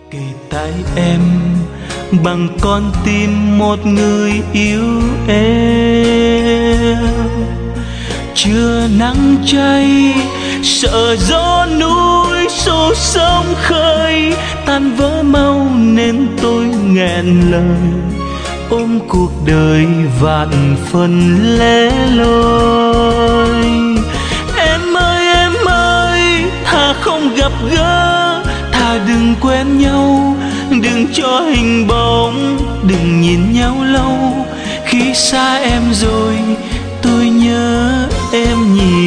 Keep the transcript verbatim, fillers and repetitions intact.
kề tay em bằng con tim một người yêu em. Trưa nắng cháy sợ gió núi xô sóng khơi, tan vỡ mau nên tôi nghẹn lời ôm cuộc đời vạn phần lẻ loi. Em ơi em ơi, thà không gặp gỡ, thà đừng quen nhau, đừng cho hình bóng, đừng nhìn nhau lâu. Khi xa em rồi tôi nhớ em nhiều.